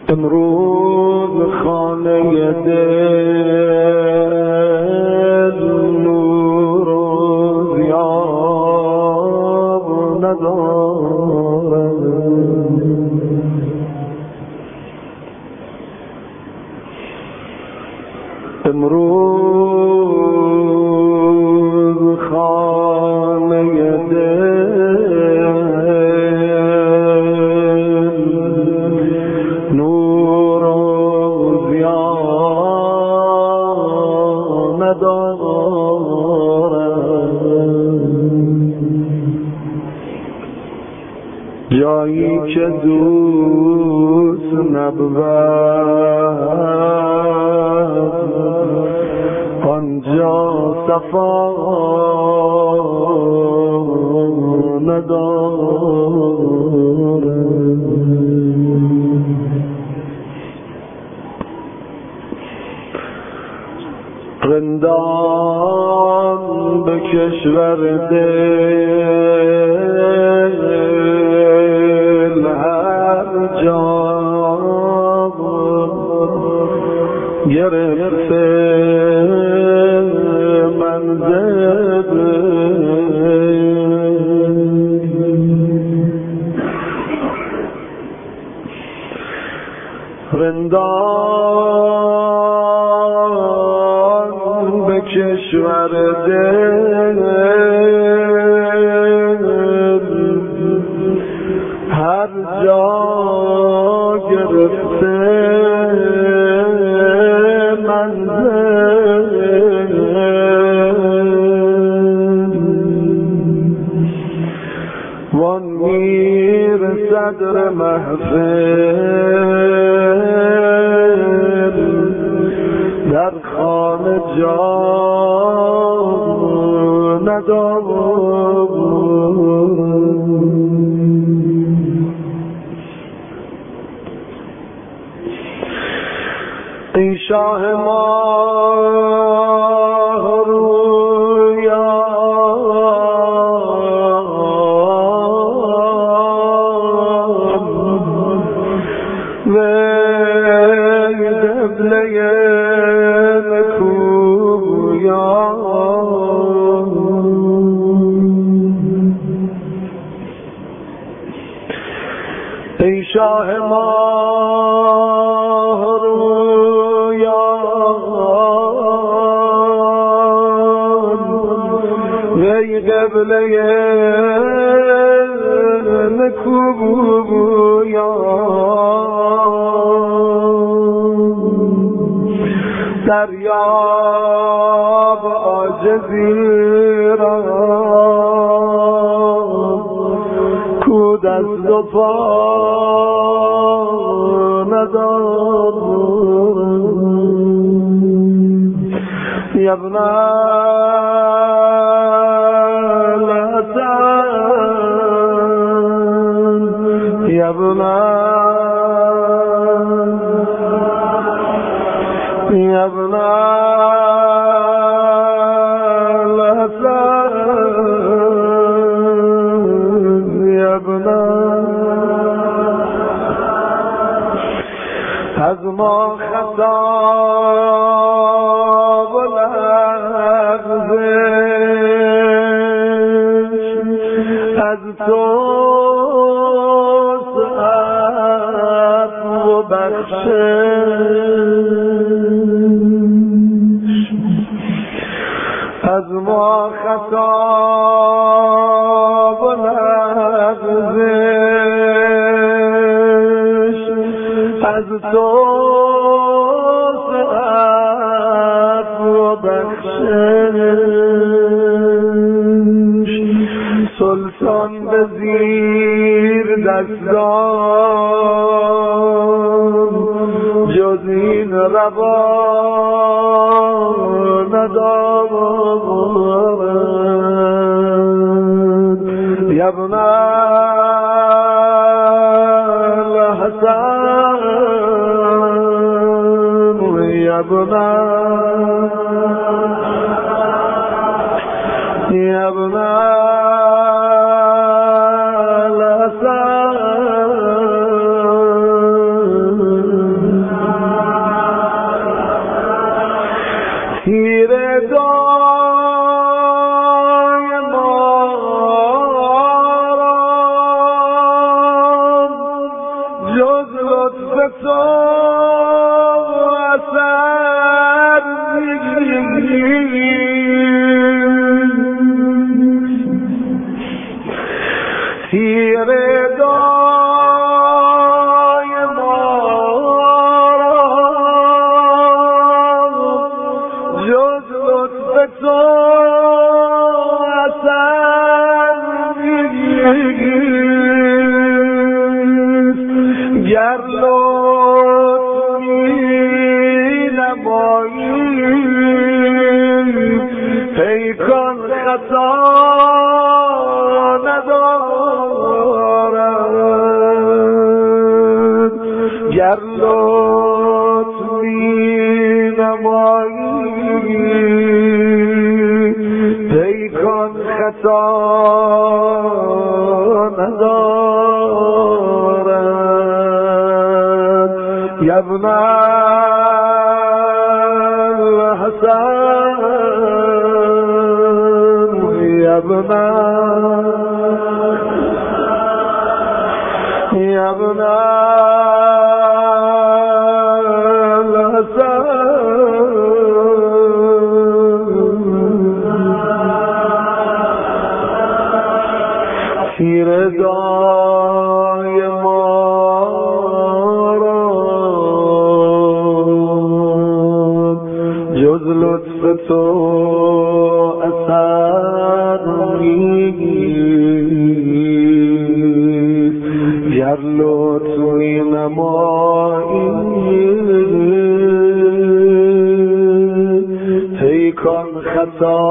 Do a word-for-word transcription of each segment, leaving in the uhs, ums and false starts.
امروز خانه دل نور و ضیاب ندارد. امروز خانه دل نور و ضیاب ندارد. جایی که دوست نبود آنجا صفا ندارد. رندان به کشور دل هر جا گرفته منزل. رندان به کشور دل هر جا گرفته منزل. وان میر صدر محفل در خانه جا ندارد. ای شاه ماه رویا وی قبله نکویا ای شاه ماه رویا وی قبله نکویا دریاب عاجزی را کو دست و پا ندارد. یبن الحسن یبن یبن الحسن یبن از ما خطاب لغزش از توست عفو و بخشش. از ما خطاب لغزش از توست عفو و بخشش. سلطان به زیر دستان جز این روا ندارد. یبن الحسن یبن یبن الحسن لطف تو اثر تیره دای ما را جز لطف تو اثر نیست گر لطفی نمایی پیکان خطا ندارد گر لطفی نمایی پیکان خطا ندارد یبن الحسن یبن یبن تیره دای ما را جز لطف تو اثر نیست گر لطفی نمایی پیکان خطا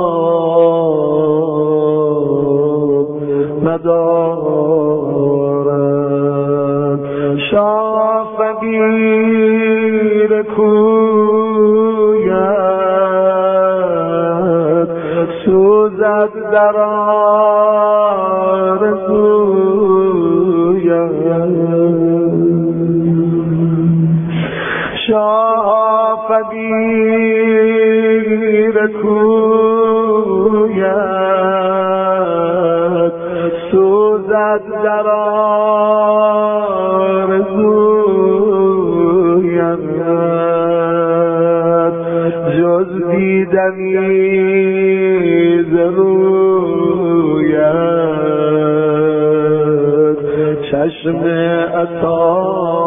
ندارد شاه فقیر کویت سوزد در آرزویت شاه فقیر کویت سوزد در آرزویت جز دیدنی ز رویت چشم عطا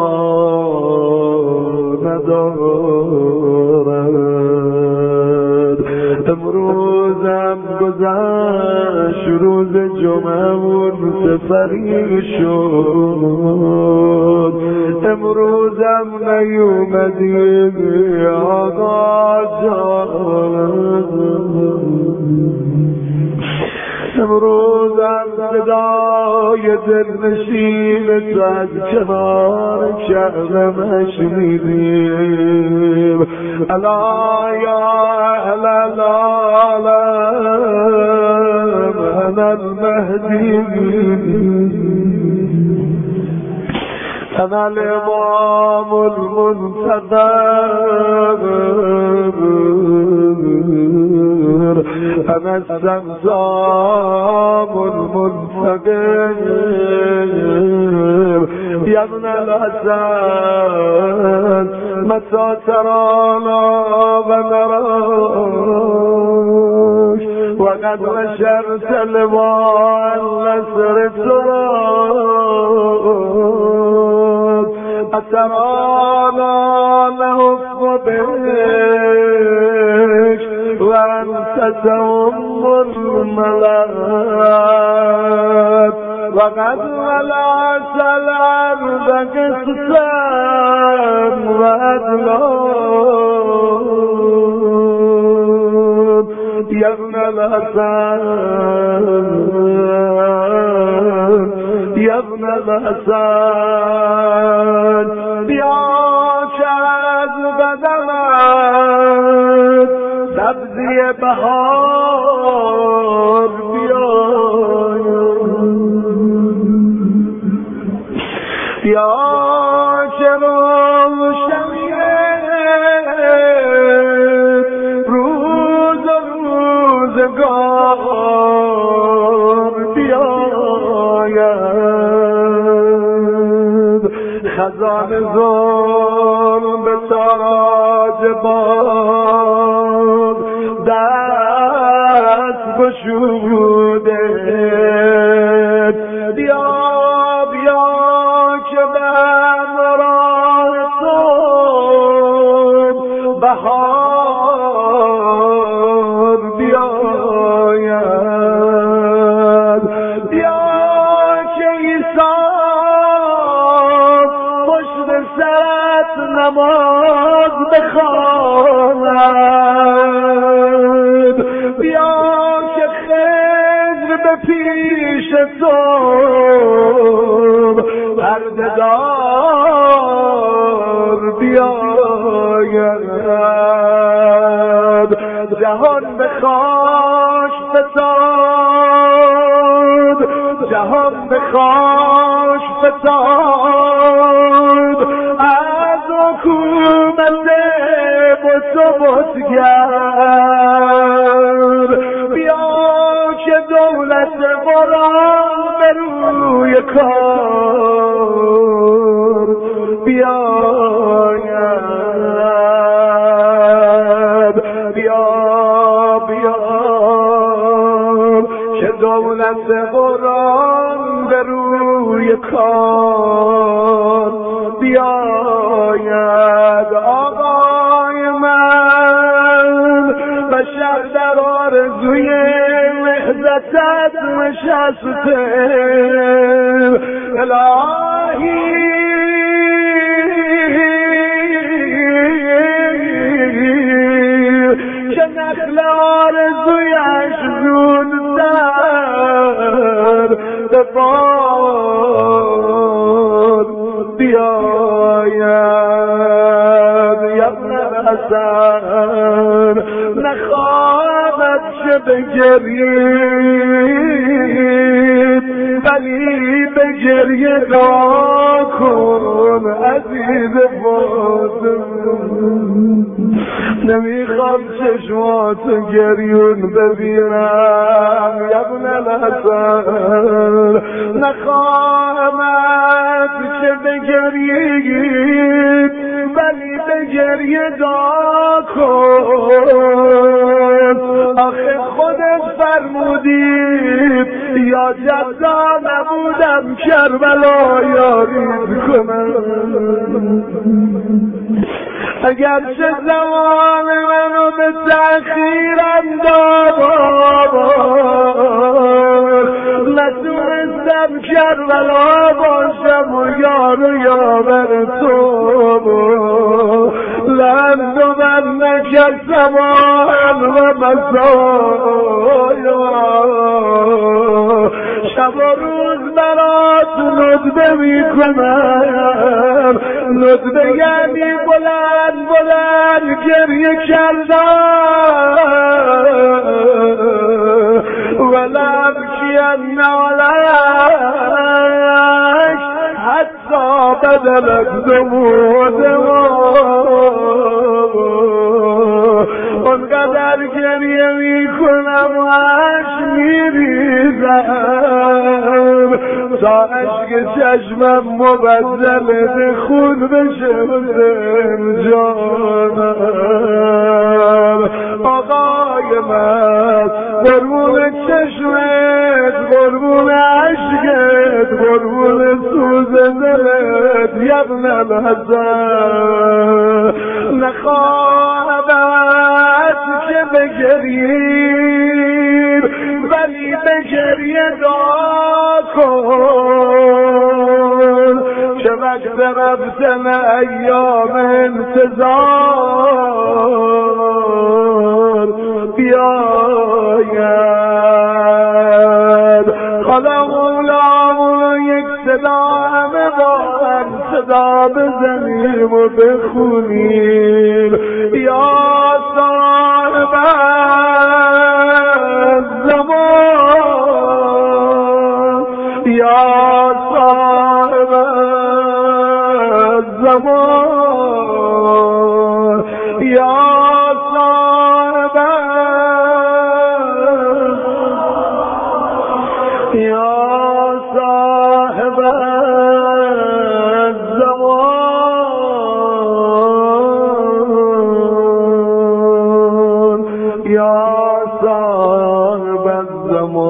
ندارد امروزم گذشت روز جمعمون سفری شد امروزم نیومدی آقا جان امروزم صدای دلنشین تو از کنار کعبه شنیدیم الا یا اهل العالم انا المهدی انا الامام المنتظر انا الزمزم المنفجر يا ابن الحسن متى ترانا ونراك وقد نشرت لواء النصر التراب أترانا نهف بك وأنت تؤم الملاك وقد ولعت الأرض قسطا وأدلاب يا ابن الحسن يا ابن الحسن يا كذب دمت سبزی بهار بیاید یا که روشنیه روز و روزگار بیاید خزان ظلم به تاراج باد دست گشوده بیا بیا که بر راه تو بهار بیاید بیا که عیسی پشت سرت نماز بخواند بیا که خضر به پیش تو پرده دار بیاید جهان به خاک فتاد جهان به خاک فتاد از حکومت بت و بتگر بیا که دولت قرآن به روی کار بیاید بیا بیا که دولت قرآن به روی کار بیاید آقای من بشر در آرزوی وحدتت نشسته الهی که نخل آرزویش زودتر به بار بیاید ابن حسن نخواهد چه بگرید ولی به گریه دعا کن عزیز فاطمه نمیخوام چشماتو گریون ببینم ابن الحسن نخواهمت که بگرید ولی به گریه دعا کن آخه خودت فرمودید یا جدا نبودم کربلا یارید کنم اگرچه زمان منو به تأخیر انداز نتونستم کربلا باشم و یار و یاور تو لند و من نکرد زمان و مسایا شب و روز برات ندبه می کنم ندبه یعنی بلند بلند گریه کردم ولم کیم نالک حتی بدلت دمود اونقدر گریه می کنم و عشق می ریزم تا عشق چشمم مبدل به خون بشه جانم آقای من قربون چشمت قربون عشقت قربون سوز دلت ابن الحسن نخواهد که بگرید ولی به گریه دعا کن که وقت رفتن ایام انتظار بیاید خدا مولامون یک صدا همه با هم صدا بزنیم و بخونیم یا صاحب الزمان یا صاحب الزمان یا صاحب یا صاحب الزمان یا صاحب الزمان